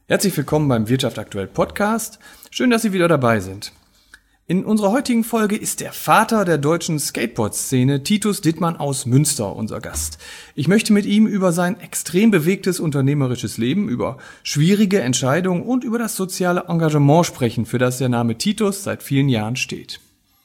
Herzlich willkommen beim Wirtschaft aktuell Podcast. Schön, dass Sie wieder dabei sind. In unserer heutigen Folge ist der Vater der deutschen Skateboard-Szene, Titus Dittmann aus Münster, unser Gast. Ich möchte mit ihm über sein extrem bewegtes unternehmerisches Leben, über schwierige Entscheidungen und über das soziale Engagement sprechen, für das der Name Titus seit vielen Jahren steht.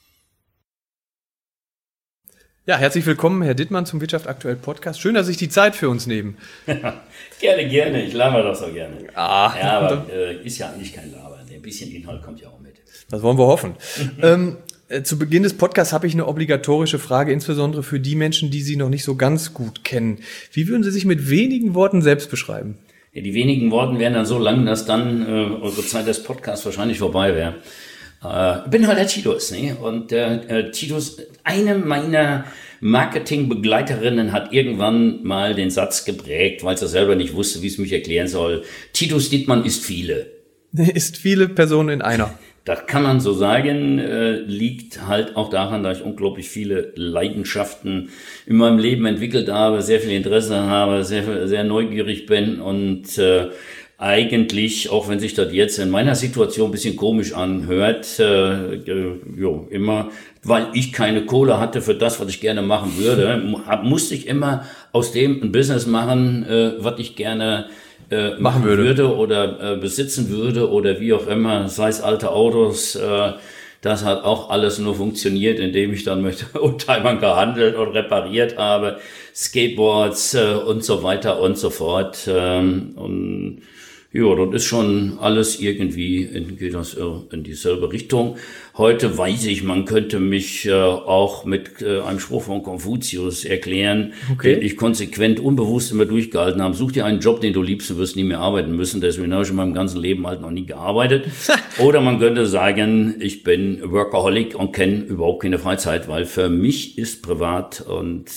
Ja, herzlich willkommen, Herr Dittmann, zum Wirtschaft aktuell Podcast. Schön, dass Sie sich die Zeit für uns nehmen. Gerne. Ich laber doch so gerne. Ja, aber ist ja eigentlich kein Laber. Ein bisschen Inhalt kommt ja auch mit. Das wollen wir hoffen. Zu Beginn des Podcasts habe ich eine obligatorische Frage, insbesondere für die Menschen, die Sie noch nicht so ganz gut kennen. Wie würden Sie sich mit wenigen Worten selbst beschreiben? Ja, die wenigen Worte wären dann so lang, dass dann unsere Zeit des Podcasts wahrscheinlich vorbei wäre. Ich bin halt der Titus, ne? Und Titus, eine meiner Marketingbegleiterinnen hat irgendwann mal den Satz geprägt, weil sie selber nicht wusste, wie es mich erklären soll. Titus Dittmann ist viele. Ist viele Personen in einer. Das kann man so sagen, liegt halt auch daran, dass ich unglaublich viele Leidenschaften in meinem Leben entwickelt habe, sehr viel Interesse habe, sehr neugierig bin und eigentlich, auch wenn sich das jetzt in meiner Situation ein bisschen komisch anhört, immer, weil ich keine Kohle hatte für das, was ich gerne machen würde, musste ich immer aus dem ein Business machen, was ich gerne machen würde oder besitzen würde oder wie auch immer, sei es alte Autos, das hat auch alles nur funktioniert, indem ich dann mit Oldtimern gehandelt und repariert habe, Skateboards und so weiter und so fort. Und ja, das ist schon alles irgendwie, geht das in dieselbe Richtung. Heute weiß ich, man könnte mich auch mit einem Spruch von Konfuzius erklären, den ich konsequent, unbewusst immer durchgehalten habe. Such dir einen Job, den du liebst, du wirst nie mehr arbeiten müssen. Deswegen habe ich in meinem ganzen Leben halt noch nie gearbeitet. Oder man könnte sagen, ich bin Workaholic und kenne überhaupt keine Freizeit, weil für mich ist privat und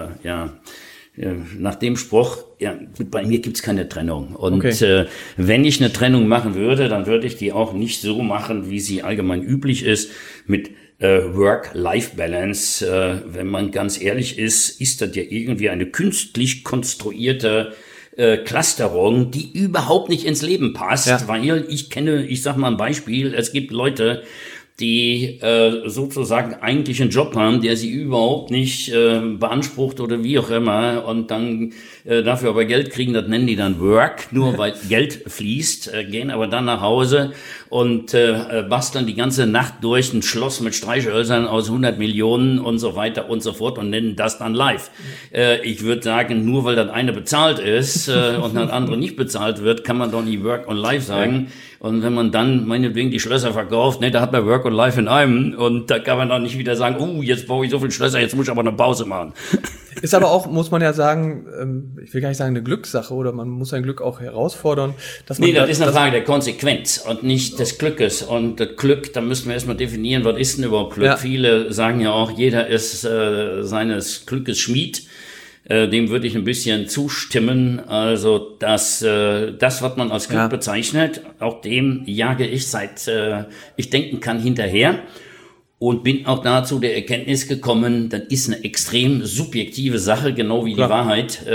nach dem Spruch, ja, bei mir gibt's keine Trennung. Und wenn ich eine Trennung machen würde, dann würde ich die auch nicht so machen, wie sie allgemein üblich ist, mit Work-Life-Balance. Wenn man ganz ehrlich ist das ja irgendwie eine künstlich konstruierte Clusterung, die überhaupt nicht ins Leben passt, weil ich sag mal ein Beispiel, es gibt Leute, die sozusagen eigentlich einen Job haben, der sie überhaupt nicht beansprucht oder wie auch immer und dann dafür aber Geld kriegen, das nennen die dann Work, nur weil Geld fließt, gehen aber dann nach Hause und basteln die ganze Nacht durch ein Schloss mit Streichhölzern aus 100 Millionen und so weiter und so fort und nennen das dann live. Ich würde sagen, nur weil das eine bezahlt ist und das andere nicht bezahlt wird, kann man doch nicht Work und Life sagen. Und wenn man dann meinetwegen die Schlösser verkauft, ne, da hat man Work und Life in einem und da kann man dann nicht wieder sagen, jetzt baue ich so viele Schlösser, jetzt muss ich aber eine Pause machen. Ist aber auch, muss man ja sagen, ich will gar nicht sagen eine Glückssache oder man muss sein Glück auch herausfordern. Dass man das ist eine Frage der Konsequenz und nicht des Glückes. Und das Glück, da müssen wir erstmal definieren, was ist denn überhaupt Glück? Ja. Viele sagen ja auch, jeder ist seines Glückes Schmied. Dem würde ich ein bisschen zustimmen. Also das, was man als Glück bezeichnet, auch dem jage ich seit ich denken kann hinterher und bin auch dazu der Erkenntnis gekommen, das ist eine extrem subjektive Sache, genau wie die Wahrheit.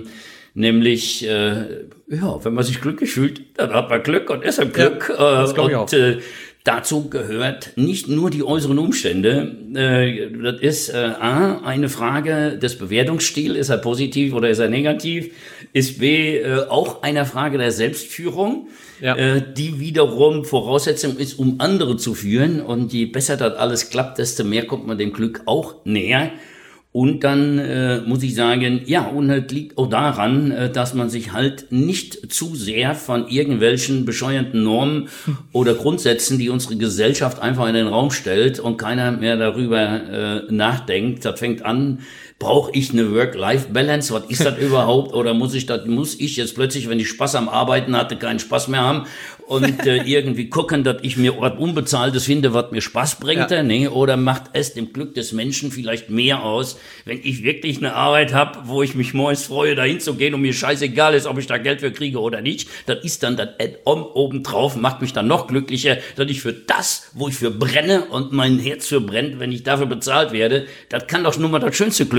Nämlich, wenn man sich glücklich fühlt, dann hat man Glück und ist ein Glück. Das glaube ich auch. Dazu gehört nicht nur die äußeren Umstände. Das ist eine Frage des Bewertungsstils. Ist er positiv oder ist er negativ? Ist B auch eine Frage der Selbstführung, die wiederum Voraussetzung ist, um andere zu führen. Und je besser das alles klappt, desto mehr kommt man dem Glück auch näher. Und dann muss ich sagen, und es liegt auch daran, dass man sich halt nicht zu sehr von irgendwelchen bescheuerten Normen oder Grundsätzen, die unsere Gesellschaft einfach in den Raum stellt und keiner mehr darüber nachdenkt. Das fängt an, brauche ich eine Work-Life-Balance? Was ist das überhaupt? Oder muss ich jetzt plötzlich, wenn ich Spaß am Arbeiten hatte, keinen Spaß mehr haben? Und irgendwie gucken, dass ich mir was Unbezahltes finde, was mir Spaß bringt, ne? Oder macht es dem Glück des Menschen vielleicht mehr aus, wenn ich wirklich eine Arbeit habe, wo ich mich morgens freue, dahin zu gehen und mir scheißegal ist, ob ich da Geld für kriege oder nicht. Das ist dann das Add-on obendrauf, macht mich dann noch glücklicher, dass ich für das, wo ich für brenne und mein Herz für brennt, wenn ich dafür bezahlt werde, das kann doch nur mal das schönste Glück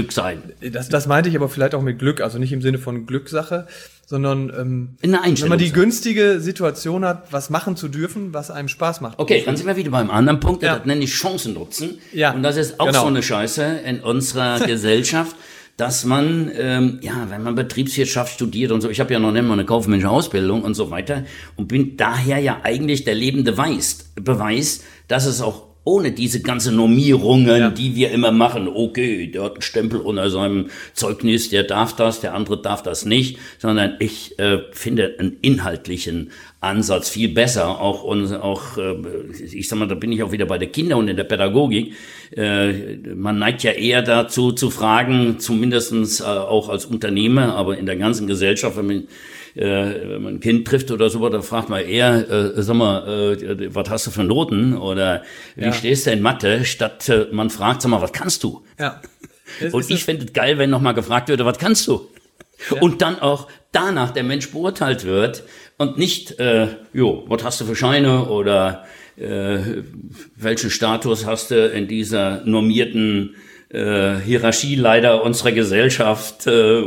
Glück sein. Das meinte ich aber vielleicht auch mit Glück, also nicht im Sinne von Glückssache, sondern in der Einstellung, wenn man die günstige Situation hat, was machen zu dürfen, was einem Spaß macht. Okay, dann sind wir wieder beim anderen Punkt, das nenne ich Chancen nutzen. Ja, und das ist auch so eine Scheiße in unserer Gesellschaft, dass man, wenn man Betriebswirtschaft studiert und so, ich habe ja noch nicht mal eine kaufmännische Ausbildung und so weiter und bin daher ja eigentlich der lebende Beweis, dass es auch ohne diese ganzen Normierungen, die wir immer machen, okay, der hat einen Stempel unter seinem Zeugnis, der darf das, der andere darf das nicht, sondern ich finde einen inhaltlichen Ansatz viel besser, ich sag mal, da bin ich auch wieder bei den Kindern und in der Pädagogik. Man neigt ja eher dazu zu fragen, zumindestens auch als Unternehmer, aber in der ganzen Gesellschaft, wenn man ein Kind trifft oder so, da fragt man eher, sag mal, was hast du für Noten oder wie stehst du in Mathe, statt man fragt, sag mal, was kannst du? Ja. Und ich fände es geil, wenn nochmal gefragt würde, was kannst du? Ja. Und dann auch danach der Mensch beurteilt wird und nicht, was hast du für Scheine oder welchen Status hast du in dieser normierten Hierarchie leider unserer Gesellschaft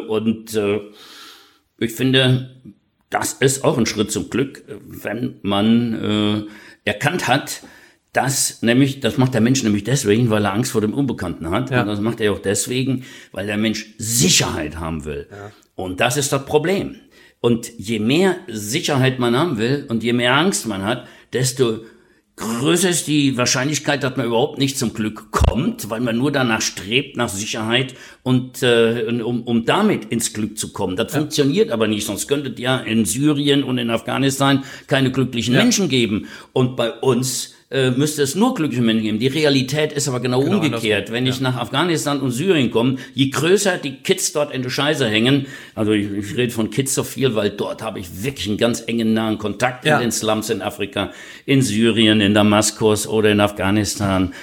ich finde, das ist auch ein Schritt zum Glück, wenn man erkannt hat, das macht der Mensch nämlich deswegen, weil er Angst vor dem Unbekannten hat. Ja. Und das macht er auch deswegen, weil der Mensch Sicherheit haben will. Ja. Und das ist das Problem. Und je mehr Sicherheit man haben will und je mehr Angst man hat, desto größer ist die Wahrscheinlichkeit, dass man überhaupt nicht zum Glück kommt, weil man nur danach strebt, nach Sicherheit und um damit ins Glück zu kommen. Das funktioniert aber nicht, sonst könntet ja in Syrien und in Afghanistan keine glücklichen Menschen geben. Und bei uns müsste es nur glückliche Menschen geben. Die Realität ist aber genau umgekehrt. Wenn ich nach Afghanistan und Syrien komme, je größer die Kids dort in der Scheiße hängen, also ich rede von Kids so viel, weil dort habe ich wirklich einen ganz engen, nahen Kontakt in den Slums in Afrika, in Syrien, in Damaskus oder in Afghanistan.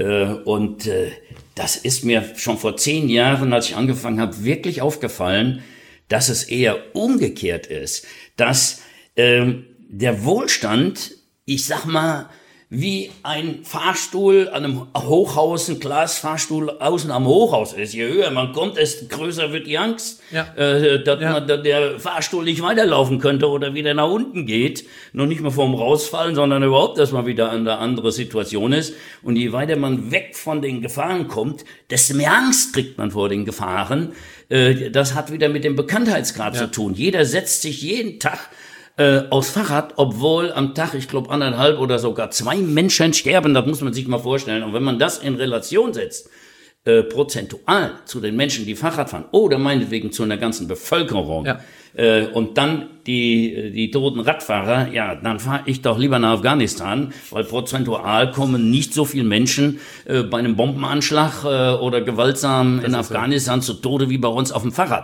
Das ist mir schon vor 10 Jahren, als ich angefangen habe, wirklich aufgefallen, dass es eher umgekehrt ist, dass der Wohlstand, ich sag mal, wie ein Fahrstuhl an einem Hochhaus, ein Glasfahrstuhl außen am Hochhaus ist. Je höher man kommt, desto größer wird die Angst, dass der Fahrstuhl nicht weiterlaufen könnte oder wieder nach unten geht. Noch nicht mal vorm Rausfallen, sondern überhaupt, dass man wieder in eine andere Situation ist. Und je weiter man weg von den Gefahren kommt, desto mehr Angst kriegt man vor den Gefahren. Das hat wieder mit dem Bekanntheitsgrad zu tun. Jeder setzt sich jeden Tag aufs Fahrrad, obwohl am Tag, ich glaube 1,5 oder sogar 2 Menschen sterben, das muss man sich mal vorstellen. Und wenn man das in Relation setzt, prozentual zu den Menschen, die Fahrrad fahren, oder meinetwegen zu einer ganzen Bevölkerung, und dann die toten Radfahrer, dann fahre ich doch lieber nach Afghanistan, weil prozentual kommen nicht so viele Menschen bei einem Bombenanschlag oder gewaltsam in Afghanistan zu Tode wie bei uns auf dem Fahrrad.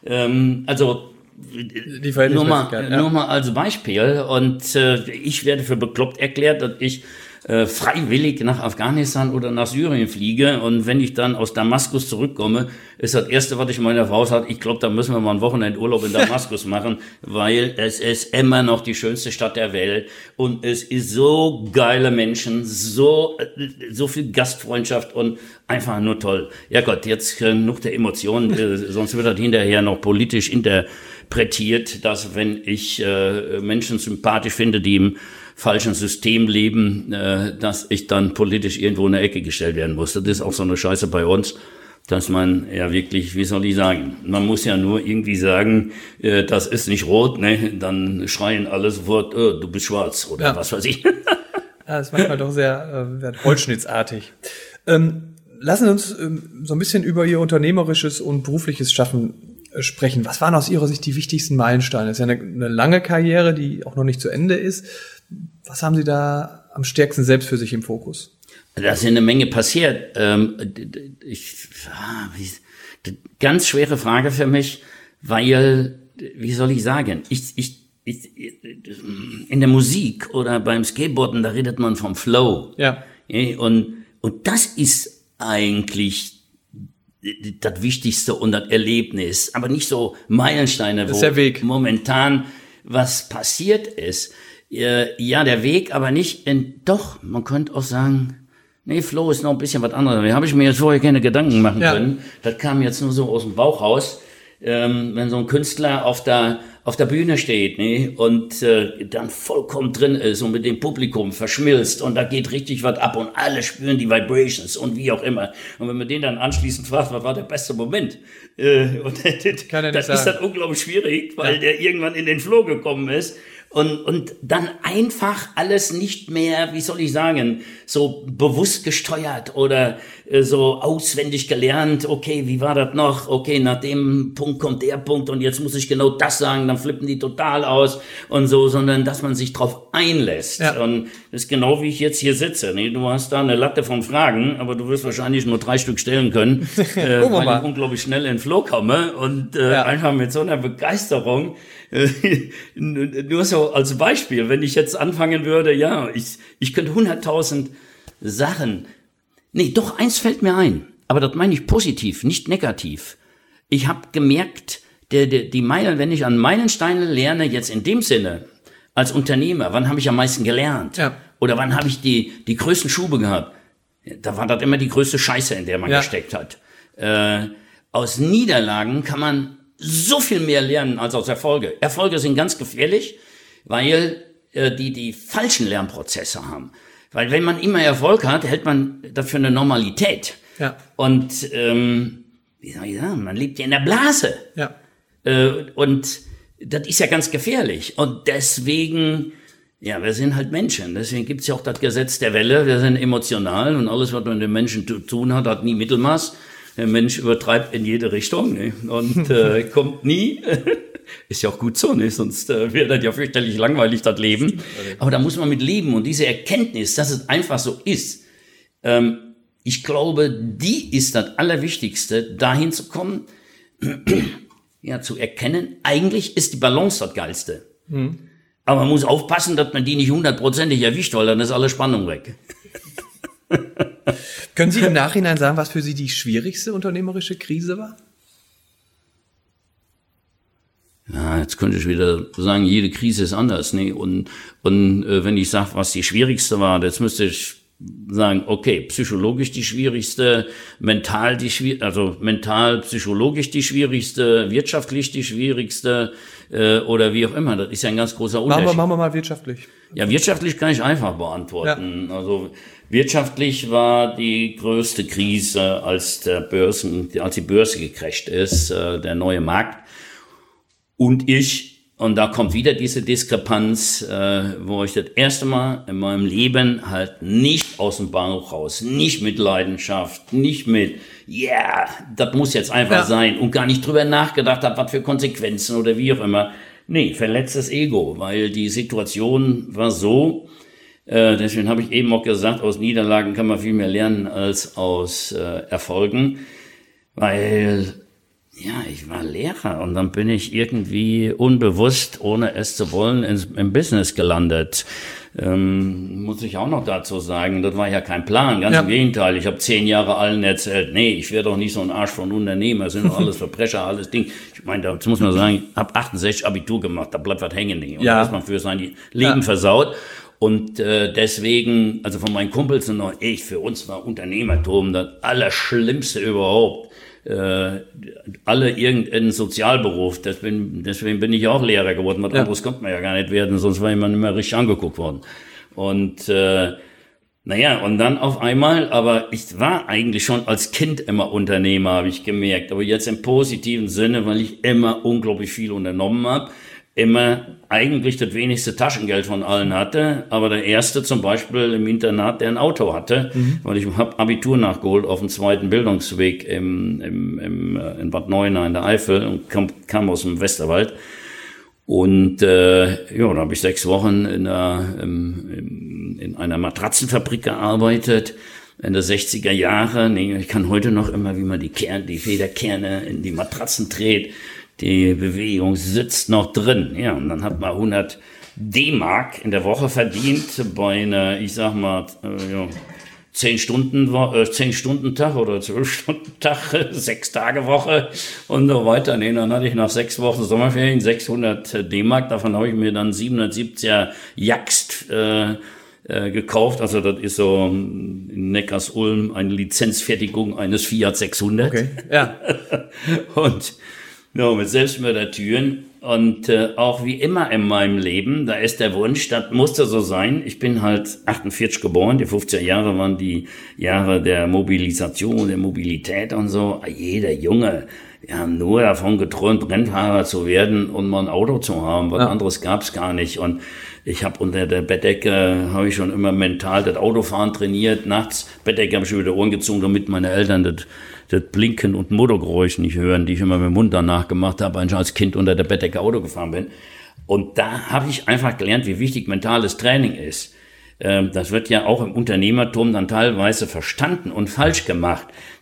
Nur mal als Beispiel. Und ich werde für bekloppt erklärt, dass ich freiwillig nach Afghanistan oder nach Syrien fliege. Und wenn ich dann aus Damaskus zurückkomme, ist das Erste, was ich meiner Frau sage, ich glaube, da müssen wir mal einen Wochenendurlaub in Damaskus machen, weil es ist immer noch die schönste Stadt der Welt. Und es ist so geile Menschen, so viel Gastfreundschaft und einfach nur toll. Ja Gott, jetzt genug der Emotionen, sonst wird das hinterher noch politisch interpretiert, dass wenn ich Menschen sympathisch finde, die im falschen System leben, dass ich dann politisch irgendwo in eine Ecke gestellt werden muss. Das ist auch so eine Scheiße bei uns, dass man ja wirklich, wie soll ich sagen, man muss ja nur irgendwie sagen, das ist nicht rot, ne? Dann schreien alle sofort, du bist schwarz oder was weiß ich. Das ist manchmal doch sehr holzschnittsartig. Lassen Sie uns so ein bisschen über Ihr unternehmerisches und berufliches Schaffen sprechen. Was waren aus Ihrer Sicht die wichtigsten Meilensteine? Das ist ja eine lange Karriere, die auch noch nicht zu Ende ist. Was haben Sie da am stärksten selbst für sich im Fokus? Da ist eine Menge passiert. Ganz schwere Frage für mich, weil, wie soll ich sagen, in der Musik oder beim Skateboarden, da redet man vom Flow. Ja. Und das ist eigentlich das Wichtigste und das Erlebnis, aber nicht so Meilensteine, das ist der Weg. Momentan was passiert ist. Ja, der Weg, aber nicht doch, man könnte auch sagen, Nee, Flow ist noch ein bisschen was anderes. Da habe ich mir jetzt vorher keine Gedanken machen können. Das kam jetzt nur so aus dem Bauch raus. Wenn so ein Künstler auf der Bühne steht, ne, und dann vollkommen drin ist und mit dem Publikum verschmilzt und da geht richtig was ab und alle spüren die Vibrations und wie auch immer. Und wenn man den dann anschließend fragt, was war der beste Moment? Und das ist dann unglaublich schwierig, weil der irgendwann in den Flow gekommen ist. Und dann einfach alles nicht mehr, wie soll ich sagen, so bewusst gesteuert oder so auswendig gelernt, okay, wie war das noch, okay, nach dem Punkt kommt der Punkt und jetzt muss ich genau das sagen, dann flippen die total aus und so, sondern dass man sich drauf einlässt. Ja. Und das ist genau wie ich jetzt hier sitze. Ne? Du hast da eine Latte von Fragen, aber du wirst wahrscheinlich nur 3 Stück stellen können, weil ich unglaublich schnell in den Flow komme und einfach mit so einer Begeisterung. Nur so als Beispiel, wenn ich jetzt anfangen würde, ich könnte 100.000 Sachen. Nee, doch, eins fällt mir ein. Aber das meine ich positiv, nicht negativ. Ich habe gemerkt, die Meilen, wenn ich an Meilensteine lerne, jetzt in dem Sinne, als Unternehmer, wann habe ich am meisten gelernt? Ja. Oder wann habe ich die größten Schube gehabt? Da war das immer die größte Scheiße, in der man gesteckt hat. Aus Niederlagen kann man so viel mehr lernen als aus Erfolge. Erfolge sind ganz gefährlich, weil die falschen Lernprozesse haben. Weil wenn man immer Erfolg hat, hält man das für eine Normalität. Ja. Und wie soll ich sagen, man lebt ja in der Blase. Ja. Und das ist ja ganz gefährlich. Und deswegen, wir sind halt Menschen. Deswegen gibt's ja auch das Gesetz der Welle. Wir sind emotional und alles, was man mit den Menschen zu tun hat, hat nie Mittelmaß. Der Mensch übertreibt in jede Richtung, ne? Und kommt nie. Ist ja auch gut so, ne? Sonst wäre das ja fürchterlich langweilig, das Leben. Aber da muss man mit leben. Und diese Erkenntnis, dass es einfach so ist, ich glaube, die ist das Allerwichtigste, dahin zu kommen, zu erkennen, eigentlich ist die Balance das Geilste. Mhm. Aber man muss aufpassen, dass man die nicht 100%ig erwischt, weil dann ist alle Spannung weg. Können Sie im Nachhinein sagen, was für Sie die schwierigste unternehmerische Krise war? Ja, jetzt könnte ich wieder sagen, jede Krise ist anders. Ne? Und wenn ich sage, was die schwierigste war, jetzt müsste ich sagen, okay, psychologisch die schwierigste, mental, psychologisch die schwierigste, wirtschaftlich die schwierigste oder wie auch immer. Das ist ja ein ganz großer Unterschied. Machen wir mal wirtschaftlich. Ja, wirtschaftlich kann ich einfach beantworten. Ja. Also wirtschaftlich war die größte Krise, als die Börse gecrasht ist, der neue Markt. Und da kommt wieder diese Diskrepanz, wo ich das erste Mal in meinem Leben halt nicht aus dem Bauch raus, nicht mit Leidenschaft, nicht mit, das muss jetzt einfach sein und gar nicht drüber nachgedacht habe, was für Konsequenzen oder wie auch immer. Nee, verletztes Ego, weil die Situation war so, deswegen habe ich eben auch gesagt, aus Niederlagen kann man viel mehr lernen als aus Erfolgen, weil ich war Lehrer und dann bin ich irgendwie unbewusst, ohne es zu wollen, im Business gelandet. Muss ich auch noch dazu sagen, das war ja kein Plan, ganz im Gegenteil. Ich habe 10 Jahre allen erzählt, nee, ich werde doch nicht so ein Arsch von Unternehmer, das sind doch alles Verbrecher, alles Ding. Ich meine, da muss man sagen, ich habe 68 Abitur gemacht, da bleibt was hängen. Und da ist man für sein Leben versaut. Und deswegen, also von meinen Kumpels und auch ich, für uns war Unternehmertum das Allerschlimmste überhaupt. Alle irgendeinen Sozialberuf, deswegen bin ich auch Lehrer geworden, was anderes konnte man ja gar nicht werden, sonst war man immer richtig angeguckt worden. Und und dann auf einmal, aber ich war eigentlich schon als Kind immer Unternehmer, habe ich gemerkt, aber jetzt im positiven Sinne, weil ich immer unglaublich viel unternommen habe, immer eigentlich das wenigste Taschengeld von allen hatte, aber der erste zum Beispiel im Internat, der ein Auto hatte, weil ich habe Abitur nachgeholt auf dem 2. Bildungsweg in Bad Neuenahr in der Eifel und kam aus dem Westerwald. Und da habe ich 6 Wochen in einer Matratzenfabrik gearbeitet, Ende 60er Jahre. Ich kann heute noch immer, wie man die Federkerne in die Matratzen dreht. Die Bewegung sitzt noch drin. Ja, und dann hat man 100 D-Mark in der Woche verdient bei einer, ich sag mal, 10-Stunden-Tag oder 12-Stunden-Tag, 6-Tage-Woche und so weiter. Dann hatte ich nach 6 Wochen Sommerferien 600 D-Mark. Davon habe ich mir dann 770er Jaxt gekauft. Also das ist so in Neckarsulm eine Lizenzfertigung eines Fiat 600. Okay, ja. Und ja, mit Selbstmördertüren. Und auch wie immer in meinem Leben, da ist der Wunsch, das musste so sein. Ich bin halt 48 geboren, die 50er Jahre waren die Jahre der Mobilisation, der Mobilität und so. Jeder Junge, wir haben nur davon geträumt, Rennfahrer zu werden und mal ein Auto zu haben. Was anderes gab's gar nicht. Und ich habe unter der Bettdecke, habe ich schon immer mental das Autofahren trainiert. Nachts, Bettdecke habe ich mir wieder Ohren gezogen, damit meine Eltern das Blinken und Motorgeräusch nicht hören, die ich immer mit dem Mund danach gemacht habe, als ich als Kind unter der Bettdecke Auto gefahren bin. Und da habe ich einfach gelernt, wie wichtig mentales Training ist. Das wird ja auch im Unternehmertum dann teilweise verstanden und falsch gemacht.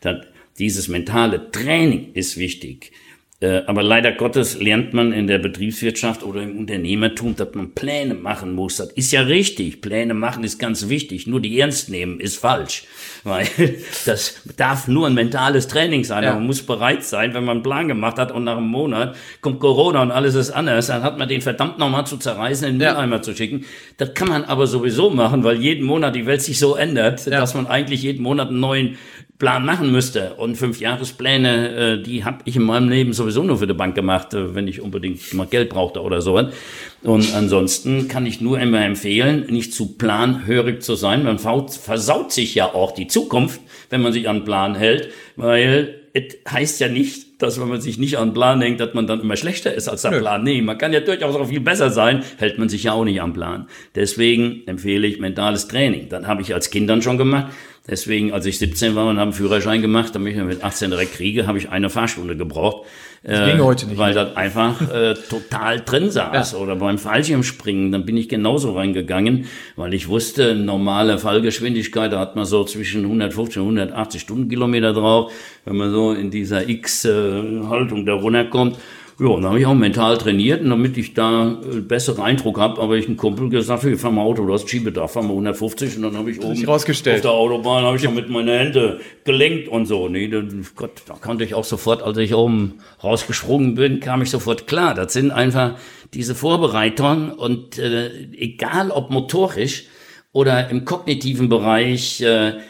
Dieses mentale Training ist wichtig. Aber leider Gottes lernt man in der Betriebswirtschaft oder im Unternehmertum, dass man Pläne machen muss. Das ist ja richtig. Pläne machen ist ganz wichtig. Nur die ernst nehmen ist falsch. Weil das darf nur ein mentales Training sein. Ja. Man muss bereit sein, wenn man einen Plan gemacht hat und nach einem Monat kommt Corona und alles ist anders, dann hat man den verdammt nochmal zu zerreißen, in den Mülleimer zu schicken. Das kann man aber sowieso machen, weil jeden Monat die Welt sich so ändert, dass man eigentlich jeden Monat einen neuen Plan machen müsste. Und 5-Jahrespläne, die habe ich in meinem Leben sowieso nur für die Bank gemacht, wenn ich unbedingt mal Geld brauchte oder sowas. Und ansonsten kann ich nur immer empfehlen, nicht zu planhörig zu sein. Man versaut sich ja auch die Zukunft, wenn man sich an einen Plan hält, weil es heißt ja nicht, dass wenn man sich nicht an den Plan denkt, dass man dann immer schlechter ist als der Plan. Nee, man kann ja durchaus auch viel besser sein, hält man sich ja auch nicht am Plan. Deswegen empfehle ich mentales Training. Das habe ich als Kind dann schon gemacht. Deswegen, als ich 17 war und habe einen Führerschein gemacht, damit ich mit 18 direkt kriege, habe ich eine Fahrstunde gebraucht. Das ging heute nicht. Weil das einfach total drin saß. Ja. Oder beim Fallschirmspringen, dann bin ich genauso reingegangen, weil ich wusste, normale Fallgeschwindigkeit, da hat man so zwischen 150 und 180 Stundenkilometer drauf, wenn man so in dieser X-Haltung da runterkommt. Ja, dann habe ich auch mental trainiert, und damit ich da besseren Eindruck habe, habe ich einen Kumpel gesagt, ich fahr mal Auto, du hast Schiebedach, fahr mal 150, und dann habe ich oben auf der Autobahn, habe ich schon mit meinen Händen gelenkt und so. Nee, Gott, da konnte ich auch sofort, als ich oben rausgesprungen bin, kam ich sofort klar. Das sind einfach diese Vorbereitungen, und egal ob motorisch oder im kognitiven Bereich,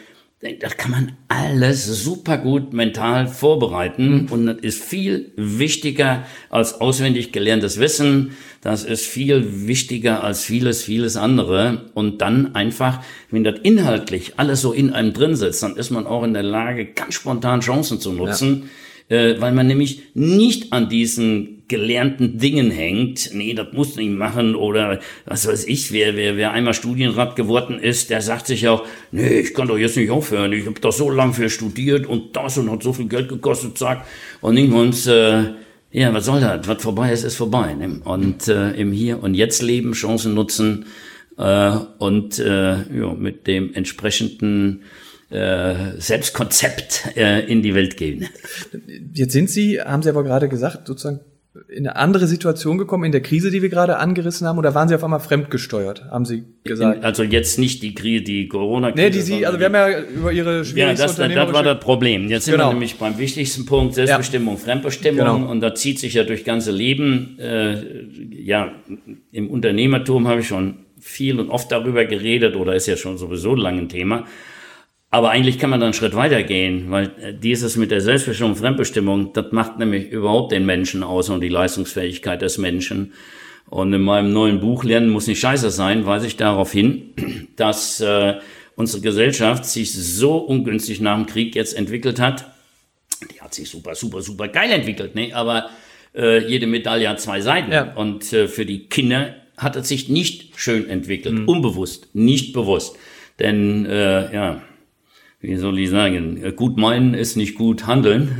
da kann man alles super gut mental vorbereiten, und das ist viel wichtiger als auswendig gelerntes Wissen. Das ist viel wichtiger als vieles andere. Und dann einfach, wenn das inhaltlich alles so in einem drin sitzt, dann ist man auch in der Lage, ganz spontan Chancen zu nutzen. Ja. Weil man nämlich nicht an diesen gelernten Dingen hängt. Nee, das muss nicht machen, oder was weiß ich, wer einmal Studienrat geworden ist, der sagt sich auch, nee, ich kann doch jetzt nicht aufhören, ich habe doch so lange für studiert und das und hat so viel Geld gekostet, zack. Und irgendwann, ja, was soll das? Was vorbei ist vorbei. Ne? Und im Hier und Jetzt leben, Chancen nutzen und mit dem entsprechenden Selbstkonzept in die Welt gehen. Jetzt haben Sie aber gerade gesagt, sozusagen in eine andere Situation gekommen, in der Krise, die wir gerade angerissen haben, oder waren Sie auf einmal fremdgesteuert, haben Sie gesagt? Also jetzt nicht die Corona-Krise. Nee, also wir haben ja über Ihre schwierigsten das war das Problem. Jetzt sind wir nämlich beim wichtigsten Punkt, Selbstbestimmung, Fremdbestimmung, und das zieht sich ja durch ganze Leben. Im Unternehmertum habe ich schon viel und oft darüber geredet, oder ist ja schon sowieso lang ein Thema. Aber eigentlich kann man dann einen Schritt weiter gehen, weil dieses mit der Selbstbestimmung, Fremdbestimmung, das macht nämlich überhaupt den Menschen aus und die Leistungsfähigkeit des Menschen. Und in meinem neuen Buch Lernen muss nicht scheiße sein, weise ich darauf hin, dass unsere Gesellschaft sich so ungünstig nach dem Krieg jetzt entwickelt hat. Die hat sich super, super, super geil entwickelt, ne? Aber jede Medaille hat zwei Seiten. Ja. Und für die Kinder hat es sich nicht schön entwickelt, unbewusst, nicht bewusst. Denn wie soll ich sagen, gut meinen ist nicht gut handeln,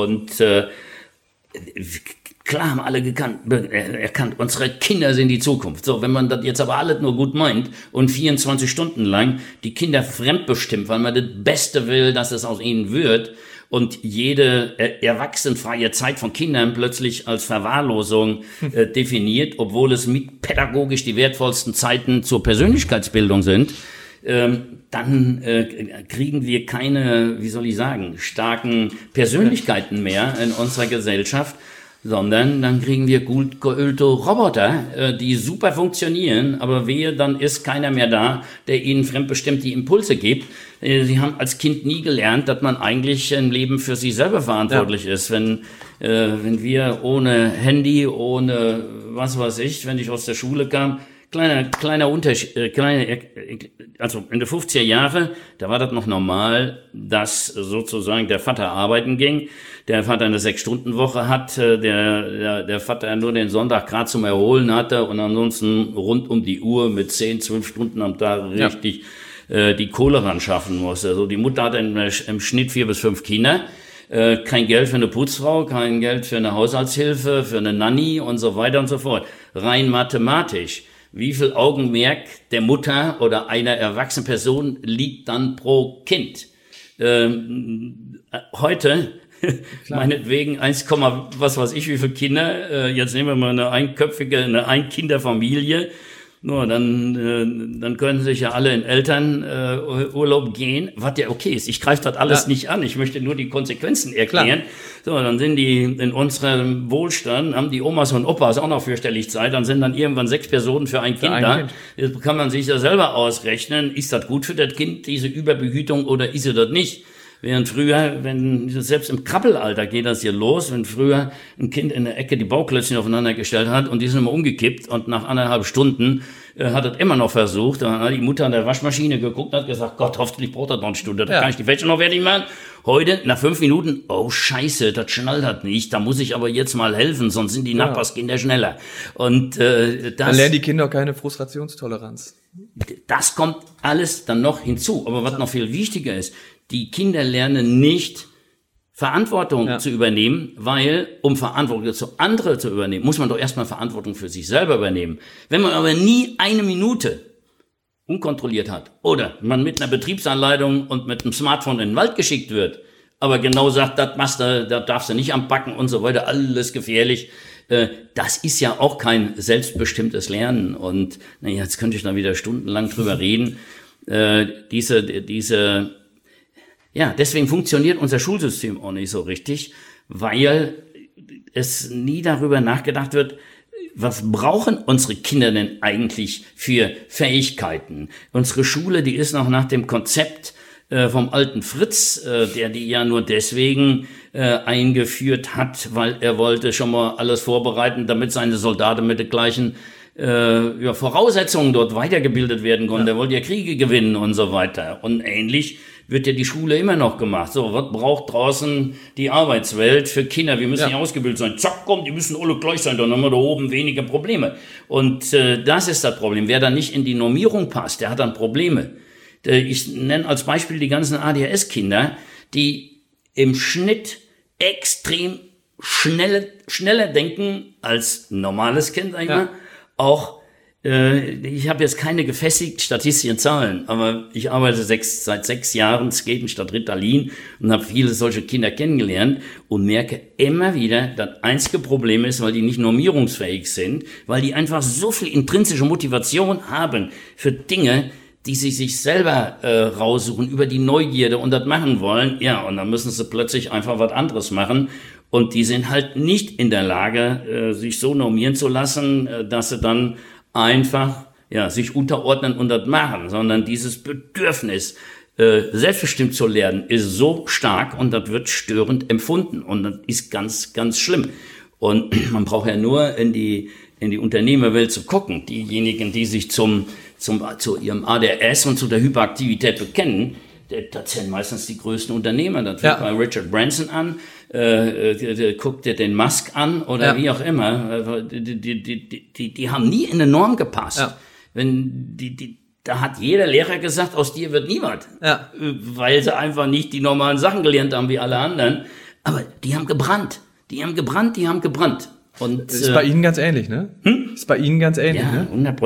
klar haben alle erkannt, unsere Kinder sind die Zukunft. So, wenn man das jetzt aber alles nur gut meint und 24 Stunden lang die Kinder fremdbestimmt, weil man das Beste will, dass es aus ihnen wird, und jede erwachsenenfreie Zeit von Kindern plötzlich als Verwahrlosung definiert, obwohl es mit pädagogisch die wertvollsten Zeiten zur Persönlichkeitsbildung sind, dann kriegen wir keine, wie soll ich sagen, starken Persönlichkeiten mehr in unserer Gesellschaft. sondern dann kriegen wir gut geölte Roboter, die super funktionieren, aber wehe, dann ist keiner mehr da, der ihnen fremdbestimmt die Impulse gibt. Sie haben als Kind nie gelernt, dass man eigentlich im Leben für sich selber verantwortlich ist. Wenn wir ohne Handy, ohne was weiß ich, wenn ich aus der Schule kam, kleiner Unterschied, also in den 50er Jahre, da war das noch normal, dass sozusagen der Vater arbeiten ging, der Vater eine 6-Stunden-Woche hat, der Vater nur den Sonntag gerade zum Erholen hatte und ansonsten rund um die Uhr mit 10, 12 Stunden am Tag richtig die Kohle ran schaffen musste. Also die Mutter hatte im Schnitt 4 bis 5 Kinder. Kein Geld für eine Putzfrau, kein Geld für eine Haushaltshilfe, für eine Nanny und so weiter und so fort. Rein mathematisch. Wie viel Augenmerk der Mutter oder einer erwachsenen Person liegt dann pro Kind? Heute, meinetwegen 1, was weiß ich, wie viele Kinder, jetzt nehmen wir mal eine Einkinderfamilie, nur dann können sich ja alle in Elternurlaub gehen, was ja okay ist. Ich greife das alles nicht an, ich möchte nur die Konsequenzen erklären. Klar. So, dann sind die in unserem Wohlstand, haben die Omas und Opas auch noch fürchterlich Zeit, dann sind dann irgendwann 6 Personen für ein Kind da. Jetzt kann man sich ja selber ausrechnen, ist das gut für das Kind, diese Überbehütung, oder ist sie das nicht? Während früher, selbst im Krabbelalter geht das hier los, wenn früher ein Kind in der Ecke die Bauklötzchen aufeinander gestellt hat und die sind immer umgekippt und nach 1,5 Stunden hat es immer noch versucht. Dann hat die Mutter an der Waschmaschine geguckt und hat gesagt, Gott, hoffentlich braucht das noch eine Stunde, da kann ich die Wäsche noch fertig machen. Heute, nach 5 Minuten, oh Scheiße, das schnallt das nicht, da muss ich aber jetzt mal helfen, sonst sind die Nachbarskinder schneller. Und dann lernen die Kinder keine Frustrationstoleranz. Das kommt alles dann noch hinzu. Aber was noch viel wichtiger ist, die Kinder lernen nicht, Verantwortung zu übernehmen, weil, um Verantwortung zu anderen zu übernehmen, muss man doch erstmal Verantwortung für sich selber übernehmen. Wenn man aber nie eine Minute unkontrolliert hat oder man mit einer Betriebsanleitung und mit einem Smartphone in den Wald geschickt wird, aber genau sagt, das darfst du nicht anpacken und so weiter, alles gefährlich, das ist ja auch kein selbstbestimmtes Lernen. Und jetzt könnte ich da wieder stundenlang drüber reden. Deswegen funktioniert unser Schulsystem auch nicht so richtig, weil es nie darüber nachgedacht wird, was brauchen unsere Kinder denn eigentlich für Fähigkeiten? Unsere Schule, die ist noch nach dem Konzept vom alten Fritz, der die ja nur deswegen eingeführt hat, weil er wollte schon mal alles vorbereiten, damit seine Soldaten mit den gleichen Voraussetzungen dort weitergebildet werden konnten. Er wollte ja Kriege gewinnen und so weiter. Und ähnlich wird ja die Schule immer noch gemacht. So, was braucht draußen die Arbeitswelt für Kinder? Wir müssen nicht ausgebildet sein. Zack, komm, die müssen alle gleich sein, dann haben wir da oben weniger Probleme. Und das ist das Problem. Wer da nicht in die Normierung passt, der hat dann Probleme. Ich nenne als Beispiel die ganzen ADHS-Kinder, die im Schnitt extrem schneller denken als ein normales Kind, sag ich mal. Auch ich habe jetzt keine gefestigten statistischen Zahlen, aber ich arbeite seit 6 Jahren Skaten-Stadt Ritalin und habe viele solche Kinder kennengelernt und merke immer wieder, das einzige Problem ist, weil die nicht normierungsfähig sind, weil die einfach so viel intrinsische Motivation haben für Dinge, die sie sich selber raussuchen über die Neugierde und das machen wollen. Ja, und dann müssen sie plötzlich einfach was anderes machen. Und die sind halt nicht in der Lage, sich so normieren zu lassen, dass sie dann einfach sich unterordnen und das machen, sondern dieses Bedürfnis, selbstbestimmt zu lernen, ist so stark und das wird störend empfunden und das ist ganz, ganz schlimm. Und man braucht ja nur in die Unternehmerwelt zu gucken. Diejenigen, die sich zu ihrem ADHS und zu der Hyperaktivität bekennen, das sind meistens die größten Unternehmer. Das fängt bei Richard Branson an, guckt dir den Musk an oder wie auch immer. Die haben nie in eine Norm gepasst. Ja. Da hat jeder Lehrer gesagt, aus dir wird nie was. Ja. Weil sie einfach nicht die normalen Sachen gelernt haben wie alle anderen. Aber die haben gebrannt. Die haben gebrannt. Und das ist bei Ihnen ganz ähnlich, ne? Ist bei Ihnen ganz ähnlich, ja, ne?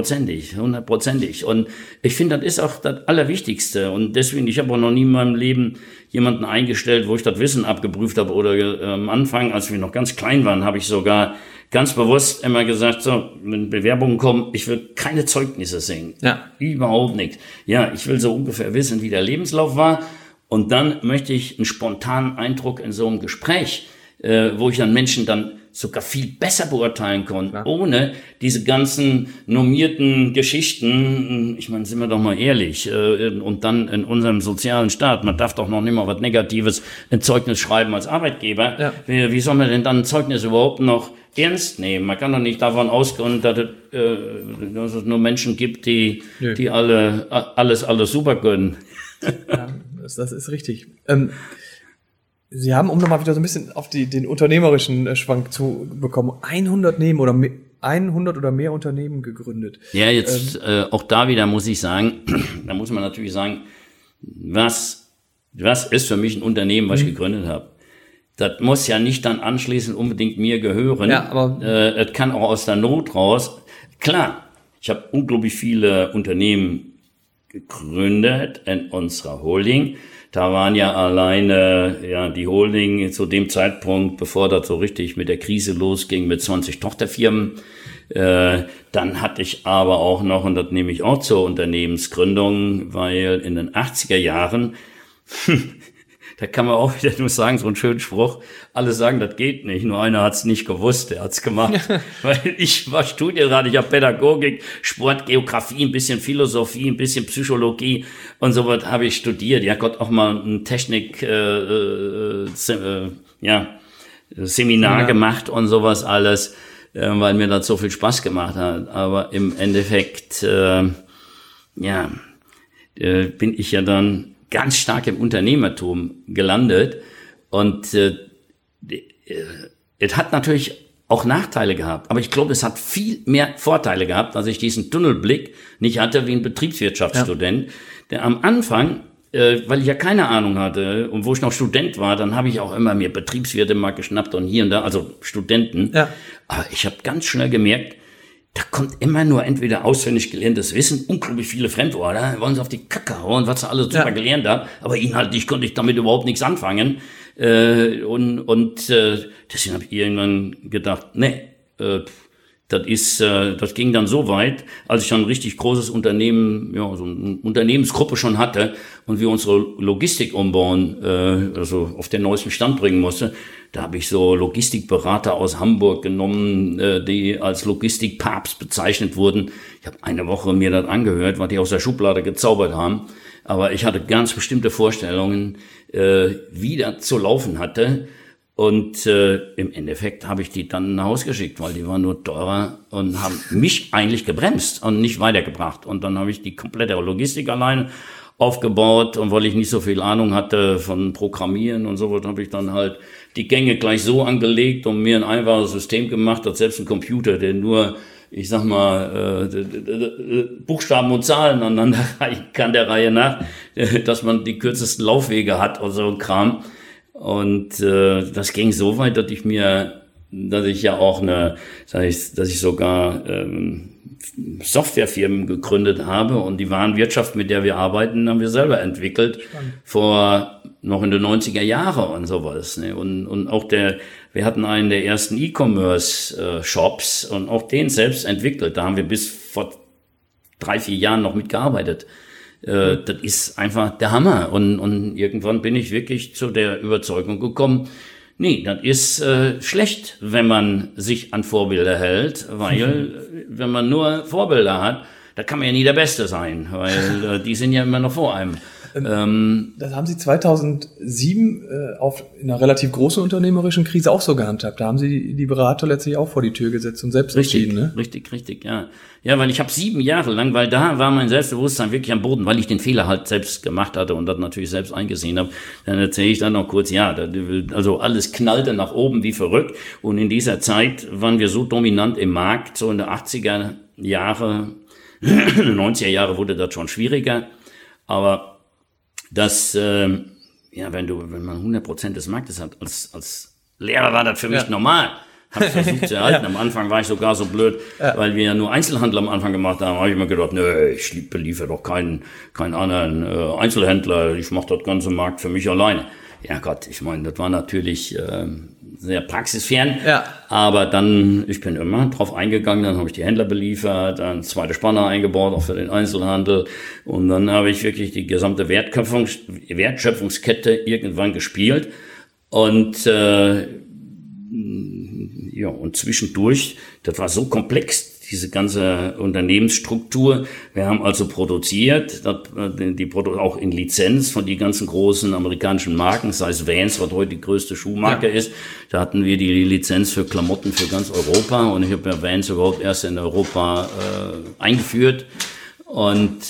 100%. Und ich finde, das ist auch das Allerwichtigste. Und deswegen, ich habe auch noch nie in meinem Leben jemanden eingestellt, wo ich das Wissen abgeprüft habe. Oder am Anfang, als wir noch ganz klein waren, habe ich sogar ganz bewusst immer gesagt, so, wenn Bewerbungen kommen, ich will keine Zeugnisse sehen. Ja. Überhaupt nicht. Ja, ich will so ungefähr wissen, wie der Lebenslauf war. Und dann möchte ich einen spontanen Eindruck in so einem Gespräch, wo ich dann Menschen dann sogar viel besser beurteilen konnten, ohne diese ganzen normierten Geschichten. Ich meine, sind wir doch mal ehrlich, und dann in unserem sozialen Staat, man darf doch noch nicht mal was Negatives in Zeugnis schreiben als Arbeitgeber. Ja. Wie soll man denn dann ein Zeugnis überhaupt noch ernst nehmen? Man kann doch nicht davon ausgehen, dass es nur Menschen gibt, die alles super können. Ja, das ist richtig. Sie haben, um nochmal wieder so ein bisschen auf den unternehmerischen Schwank zu bekommen, 100 oder mehr Unternehmen gegründet. Ja, jetzt auch da wieder muss ich sagen, da muss man natürlich sagen, was ist für mich ein Unternehmen, was ich gegründet habe? Das muss ja nicht dann anschließend unbedingt mir gehören. Ja, aber es kann auch aus der Not raus. Klar, ich habe unglaublich viele Unternehmen gegründet in unserer Holding. Da waren ja alleine die Holding zu dem Zeitpunkt, bevor das so richtig mit der Krise losging, mit 20 Tochterfirmen. Dann hatte ich aber auch noch, und das nehme ich auch zur Unternehmensgründung, weil in den 80er Jahren, da kann man auch wieder nur sagen, so einen schönen Spruch, alle sagen, das geht nicht, nur einer hat's nicht gewusst, der hat's gemacht. Weil ich war Studienrat, ich habe Pädagogik, Sport, Geografie, ein bisschen Philosophie, ein bisschen Psychologie und so was habe ich studiert. Ja Gott, auch mal ein Seminar gemacht und sowas alles, weil mir das so viel Spaß gemacht hat. Aber im Endeffekt, bin ich ja dann ganz stark im Unternehmertum gelandet und es hat natürlich auch Nachteile gehabt, aber ich glaube, es hat viel mehr Vorteile gehabt, dass ich diesen Tunnelblick nicht hatte wie ein Betriebswirtschaftsstudent, der am Anfang, weil ich ja keine Ahnung hatte und wo ich noch Student war, dann habe ich auch immer mir Betriebswirte mal geschnappt und hier und da, also Studenten, aber ich habe ganz schnell gemerkt, da kommt immer nur entweder auswendig gelerntes Wissen, unglaublich viele Fremdwörter, wollen sie auf die Kacke hauen, was sie alles super gelernt haben, aber inhaltlich konnte ich damit überhaupt nichts anfangen. Deswegen habe ich irgendwann gedacht, das ging dann so weit, als ich schon ein richtig großes Unternehmen, so eine Unternehmensgruppe schon hatte und wir unsere Logistik umbauen, also auf den neuesten Stand bringen musste. Da habe ich so Logistikberater aus Hamburg genommen, die als Logistikpapst bezeichnet wurden. Ich habe eine Woche mir das angehört, was die aus der Schublade gezaubert haben. Aber ich hatte ganz bestimmte Vorstellungen, wie das zu laufen hatte. Und im Endeffekt habe ich die dann nach Hause geschickt, weil die waren nur teurer und haben mich eigentlich gebremst und nicht weitergebracht. Und dann habe ich die komplette Logistik alleine aufgebaut und weil ich nicht so viel Ahnung hatte von Programmieren und so, habe ich dann halt die Gänge gleich so angelegt und mir ein einfaches System gemacht, dass selbst ein Computer, der nur, ich sag mal, Buchstaben und Zahlen aneinander reichen kann der Reihe nach, dass man die kürzesten Laufwege hat und so ein Kram. Und das ging so weit, dass ich ja auch dass ich sogar Softwarefirmen gegründet habe und die Warenwirtschaft, mit der wir arbeiten, haben wir selber entwickelt. Spannend. Noch in den 90er Jahren und sowas. Ne? Und auch wir hatten einen der ersten E-Commerce-Shops und auch den selbst entwickelt. Da haben wir bis vor 3-4 Jahren noch mitgearbeitet. Das ist einfach der Hammer. Und irgendwann bin ich wirklich zu der Überzeugung gekommen, nee, das ist schlecht, wenn man sich an Vorbilder hält, weil wenn man nur Vorbilder hat, da kann man ja nie der Beste sein, weil die sind ja immer noch vor einem. Das haben Sie 2007 in einer relativ großen unternehmerischen Krise auch so gehandhabt. Da haben Sie die Berater letztlich auch vor die Tür gesetzt und selbst entschieden, ne? Richtig, ja. Ja, weil ich habe 7 Jahre lang, weil da war mein Selbstbewusstsein wirklich am Boden, weil ich den Fehler halt selbst gemacht hatte und das natürlich selbst eingesehen habe. Dann erzähle ich dann noch kurz, also alles knallte nach oben wie verrückt und in dieser Zeit waren wir so dominant im Markt, so in den 80er Jahre, in den 90er Jahre wurde das schon schwieriger, aber das, wenn man 100% des Marktes hat, als Lehrer war das für mich normal. Hab versucht zu erhalten. Am Anfang war ich sogar so blöd, weil wir ja nur Einzelhandel am Anfang gemacht haben. Habe ich mir gedacht, ich beliefer doch keinen anderen Einzelhändler. Ich mache das ganze Markt für mich alleine. Ja Gott, ich meine, das war natürlich sehr praxisfern. Ja. Aber dann, ich bin immer drauf eingegangen, dann habe ich die Händler beliefert, dann zweite Spanner eingebaut, auch für den Einzelhandel. Und dann habe ich wirklich die gesamte Wertschöpfungskette irgendwann gespielt. Und ja, und zwischendurch, das war so komplex, diese ganze Unternehmensstruktur. Wir haben also produziert, auch in Lizenz von die ganzen großen amerikanischen Marken, sei es Vans, was heute die größte Schuhmarke ist. Da hatten wir die Lizenz für Klamotten für ganz Europa und ich habe ja Vans überhaupt erst in Europa eingeführt. Und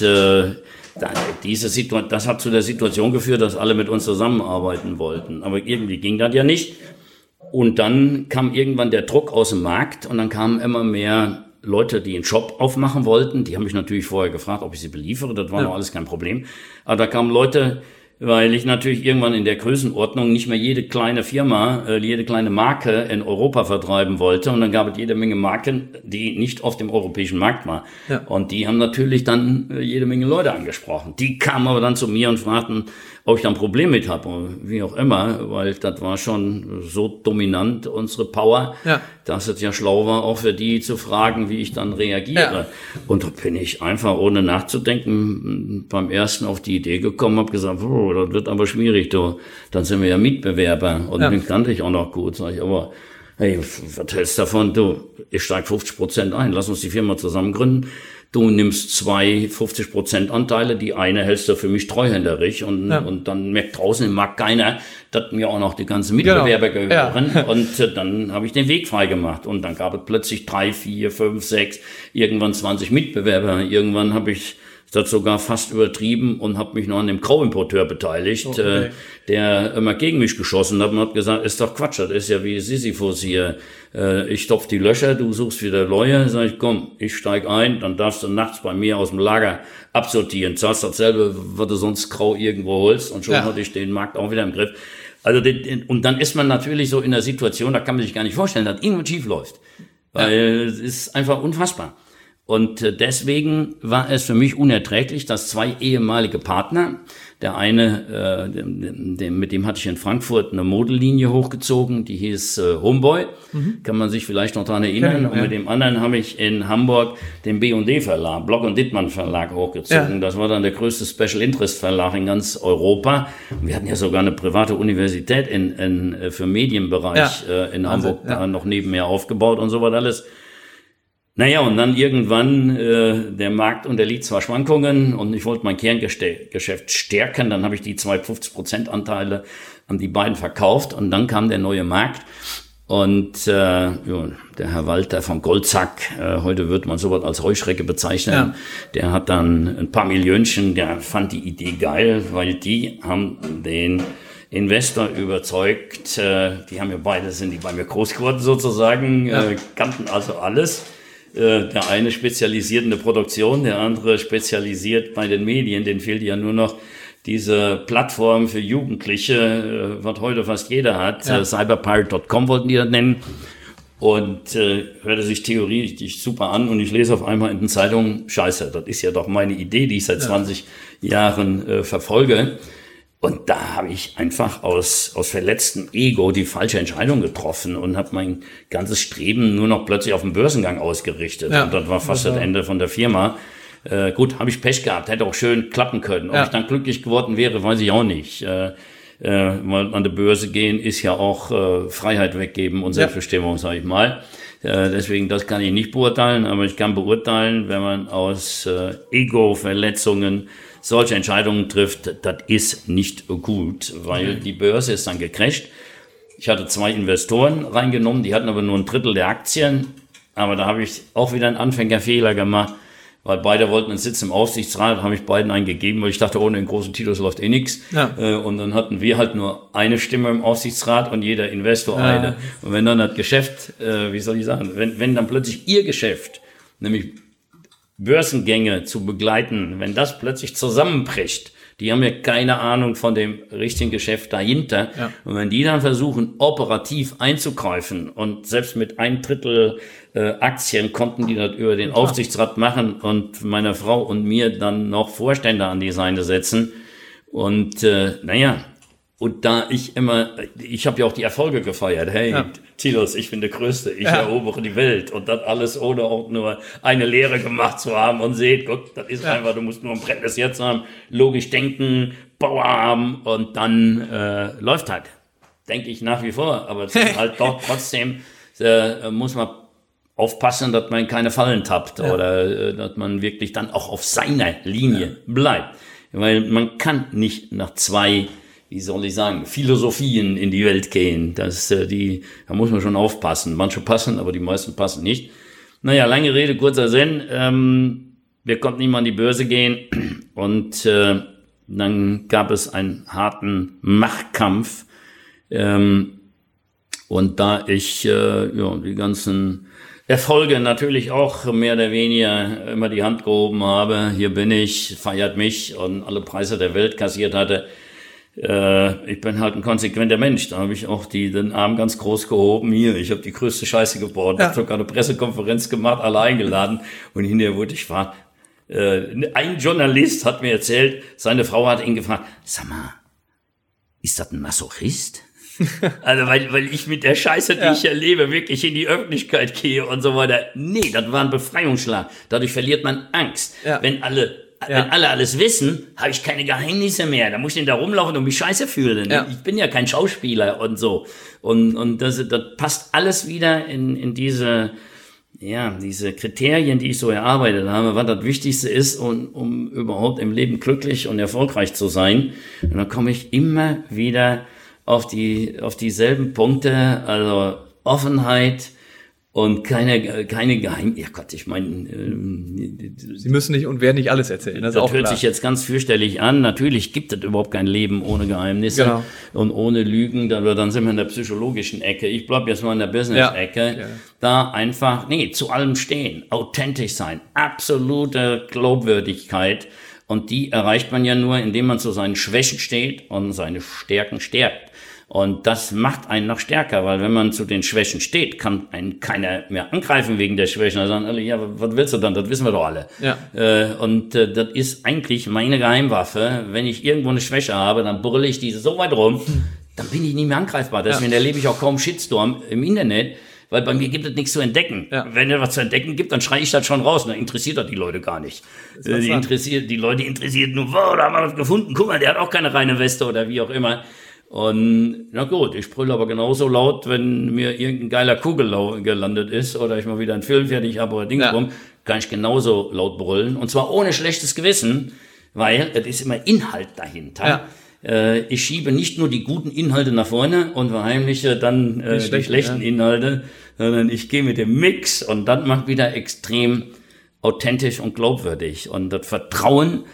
das hat zu der Situation geführt, dass alle mit uns zusammenarbeiten wollten. Aber irgendwie ging das ja nicht. Und dann kam irgendwann der Druck aus dem Markt und dann kamen immer mehr Leute, die einen Shop aufmachen wollten. Die haben mich natürlich vorher gefragt, ob ich sie beliefere. Das war noch alles kein Problem. Aber da kamen Leute, weil ich natürlich irgendwann in der Größenordnung nicht mehr jede kleine Firma, jede kleine Marke in Europa vertreiben wollte. Und dann gab es jede Menge Marken, die nicht auf dem europäischen Markt waren. Ja. Und die haben natürlich dann jede Menge Leute angesprochen. Die kamen aber dann zu mir und fragten, ob ich da ein Problem mit habe, wie auch immer, weil das war schon so dominant, unsere Power, dass es ja schlau war, auch für die zu fragen, wie ich dann reagiere. Ja. Und da bin ich einfach, ohne nachzudenken, beim ersten auf die Idee gekommen, habe gesagt, das wird aber schwierig, dann sind wir ja Mitbewerber und den kannte ich auch noch gut. Sag ich, aber hey, was hältst du davon? Ich steige 50% ein, lass uns die Firma zusammen gründen. Du nimmst 2 50% Anteile, die eine hältst du für mich treuhänderig und dann merkt draußen im Markt keiner, dass mir auch noch die ganzen Mitbewerber gehören. Ja. Und dann habe ich den Weg frei gemacht und dann gab es plötzlich 3, 4, 5, 6, irgendwann 20 Mitbewerber. Irgendwann habe ich das sogar fast übertrieben und habe mich noch an dem Grauimporteur beteiligt, der immer gegen mich geschossen hat und hat gesagt, ist doch Quatsch, das ist ja wie Sisyphus hier. Ich stopf die Löcher, du suchst wieder Leute. Sag ich, komm, ich steig ein, dann darfst du nachts bei mir aus dem Lager absortieren. Zahlst dasselbe, was du sonst grau irgendwo holst und schon hatte ich den Markt auch wieder im Griff. Also und dann ist man natürlich so in der Situation, da kann man sich gar nicht vorstellen, dass irgendwas schief läuft. Weil es ist einfach unfassbar. Und deswegen war es für mich unerträglich, dass 2 ehemalige Partner, der eine, mit dem hatte ich in Frankfurt eine Modellinie hochgezogen, die hieß Homeboy, kann man sich vielleicht noch daran erinnern. Und mit dem anderen habe ich in Hamburg den B&D Verlag, Block und Dittmann Verlag hochgezogen. Ja. Das war dann der größte Special Interest Verlag in ganz Europa. Und wir hatten ja sogar eine private Universität für Medienbereich in Hamburg noch nebenher aufgebaut und so was alles. Naja, und dann irgendwann, der Markt unterliegt zwar Schwankungen und ich wollte mein Kerngeschäft stärken, dann habe ich die 2 50% Anteile an die beiden verkauft und dann kam der neue Markt und der Herr Walter von Goldsack, heute wird man sowas als Heuschrecke bezeichnen, der hat dann ein paar Millionchen, der fand die Idee geil, weil die haben den Investor überzeugt, die haben ja beide, sind die bei mir groß geworden sozusagen, kannten also alles. Der eine spezialisiert in der Produktion, der andere spezialisiert bei den Medien. Denen fehlt ja nur noch diese Plattform für Jugendliche, was heute fast jeder hat. Cyberpirate.com wollten die das nennen. Und hörte sich theoretisch super an. Und ich lese auf einmal in den Zeitungen, scheiße, das ist ja doch meine Idee, die ich seit 20 Jahren verfolge. Und da habe ich einfach aus verletztem Ego die falsche Entscheidung getroffen und habe mein ganzes Streben nur noch plötzlich auf den Börsengang ausgerichtet. Und das war fast das Ende von der Firma. Gut, habe ich Pech gehabt, hätte auch schön klappen können. Ob ich dann glücklich geworden wäre, weiß ich auch nicht. Weil an der Börse gehen ist ja auch Freiheit weggeben und Selbstbestimmung, sage ich mal. Deswegen, das kann ich nicht beurteilen, aber ich kann beurteilen, wenn man aus Ego-Verletzungen solche Entscheidungen trifft, das ist nicht gut, weil die Börse ist dann gecrasht. Ich hatte 2 Investoren reingenommen, die hatten aber nur 1/3 der Aktien, aber da habe ich auch wieder einen Anfängerfehler gemacht, weil beide wollten einen Sitz im Aufsichtsrat, habe ich beiden einen gegeben, weil ich dachte, ohne den großen Titel läuft eh nichts. Und dann hatten wir halt nur eine Stimme im Aufsichtsrat und jeder Investor eine. Und wenn dann das Geschäft, wie soll ich sagen, wenn dann plötzlich ihr Geschäft, nämlich Börsengänge zu begleiten, wenn das plötzlich zusammenbricht, die haben ja keine Ahnung von dem richtigen Geschäft dahinter. Und wenn die dann versuchen, operativ einzugreifen und selbst mit 1/3 Aktien konnten die das über den Aufsichtsrat machen und meiner Frau und mir dann noch Vorstände an die Seite setzen. Und und da ich habe ja auch die Erfolge gefeiert. Hey, Tilos, ich bin der Größte, ich erobere die Welt. Und das alles ohne auch nur eine Lehre gemacht zu haben. Und seht, guck, das ist einfach, du musst nur ein brennendes Herz haben, logisch denken, Power haben und dann läuft halt. Denke ich nach wie vor. Aber es ist halt doch trotzdem muss man aufpassen, dass man keine Fallen tappt oder dass man wirklich dann auch auf seiner Linie bleibt. Weil man kann nicht nach zwei, wie soll ich sagen, Philosophien in die Welt gehen. Da muss man schon aufpassen. Manche passen, aber die meisten passen nicht. Naja, lange Rede, kurzer Sinn. Wir konnten nicht mal an die Börse gehen und dann gab es einen harten Machtkampf. Und da ich die ganzen Erfolge natürlich auch mehr oder weniger immer die Hand gehoben habe, hier bin ich, feiert mich und alle Preise der Welt kassiert hatte, ich bin halt ein konsequenter Mensch. Da habe ich auch den Arm ganz groß gehoben. Hier, ich habe die größte Scheiße gebaut, habe sogar eine Pressekonferenz gemacht, alle eingeladen und hinterher wurde ich gefragt. Ein Journalist hat mir erzählt, seine Frau hat ihn gefragt, sag mal, ist das ein Masochist? Also, weil ich mit der Scheiße, die ich erlebe, wirklich in die Öffentlichkeit gehe und so weiter. Nee, das war ein Befreiungsschlag. Dadurch verliert man Angst. Ja. Wenn alle alles wissen, habe ich keine Geheimnisse mehr. Da muss ich denn da rumlaufen und mich scheiße fühlen. Ja. Ich bin ja kein Schauspieler und so. Und das passt alles wieder in diese Kriterien, die ich so erarbeitet habe, was das Wichtigste ist, um überhaupt im Leben glücklich und erfolgreich zu sein. Und dann komme ich immer wieder auf dieselben Punkte, also Offenheit und keine Geheimnisse. Ja Gott, ich meine, Sie müssen nicht und werden nicht alles erzählen. Das hört klar. Sich jetzt ganz fürchterlich an. Natürlich gibt es überhaupt kein Leben ohne Geheimnisse und ohne Lügen. Dann sind wir in der psychologischen Ecke. Ich bleib jetzt mal in der Business-Ecke. Ja. Da einfach, zu allem stehen, authentisch sein, absolute Glaubwürdigkeit. Und die erreicht man ja nur, indem man zu seinen Schwächen steht und seine Stärken stärkt. Und das macht einen noch stärker, weil wenn man zu den Schwächen steht, kann einen keiner mehr angreifen wegen der Schwächen. Da sagen alle, ja, was willst du dann? Das wissen wir doch alle. Ja. Das ist eigentlich meine Geheimwaffe. Wenn ich irgendwo eine Schwäche habe, dann brülle ich diese so weit rum, dann bin ich nicht mehr angreifbar. Deswegen erlebe ich auch kaum Shitstorm im Internet, weil bei mir gibt es nichts zu entdecken. Ja. Wenn es was zu entdecken gibt, dann schreie ich das schon raus. Dann interessiert das die Leute gar nicht. Die Leute interessiert nur, wow, da haben wir was gefunden. Guck mal, der hat auch keine reine Weste oder wie auch immer. Und na gut, ich brülle aber genauso laut, wenn mir irgendein geiler Kugel gelandet ist oder ich mal wieder einen Film fertig habe oder Dingsbum, kann ich genauso laut brüllen. Und zwar ohne schlechtes Gewissen, weil es ist immer Inhalt dahinter. Ja. Ich schiebe nicht nur die guten Inhalte nach vorne und verheimliche dann die schlechten Inhalte, sondern ich gehe mit dem Mix und dann macht wieder extrem authentisch und glaubwürdig. Und das Vertrauen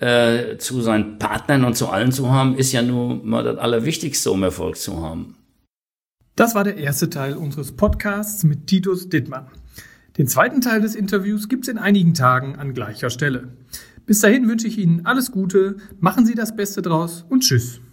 zu seinen Partnern und zu allen zu haben, ist ja nur mal das Allerwichtigste, um Erfolg zu haben. Das war der erste Teil unseres Podcasts mit Titus Dittmann. Den zweiten Teil des Interviews gibt's in einigen Tagen an gleicher Stelle. Bis dahin wünsche ich Ihnen alles Gute, machen Sie das Beste draus und tschüss.